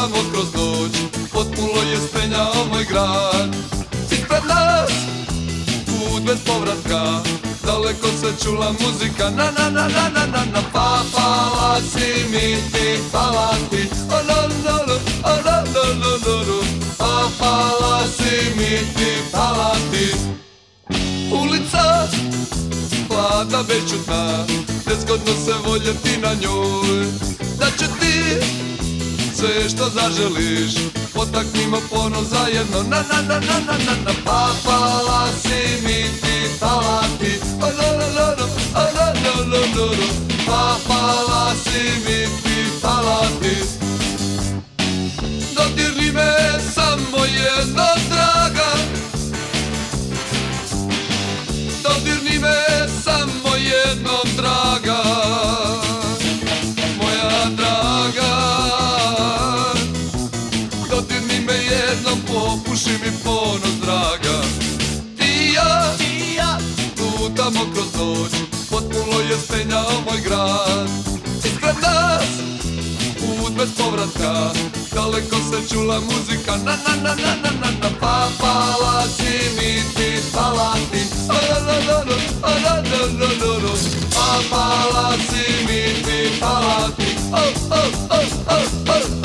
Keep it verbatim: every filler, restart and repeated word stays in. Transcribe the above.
lutamo kroz noć, potpuno je spenjao moj grad. Ispred nas put bez povratka, daleko se čula muzika. Na na na na na na na. Pa palasi mi ti palati, o no no no, o no no no no no. Pa palasi mi ti palati. Ulica hladna bešćutna, nezgodno se voljeti na njoj. Da će ti sve što zaželiš, potaknimo ponos zajedno. Na na na na na na na. Pa palasi mi ti palati, o no no no no, o no no no no no. Pa palasi mi ti palati. Dodirni me samo jednom draga, dodirni me samo jednom draga, moja draga. Dodirni me jednom, popuši mi ponos draga. Ti i ja, ti i ja lutamo kroz noć, potpuno je spenjao moj grad. Ispred nas put bez povratka, daleko se čula muzika. Na na na na na na na. Pa palasi mi ti palati, o no no no no, o no no no no no. Pa palasi mi ti palati, o o o o o.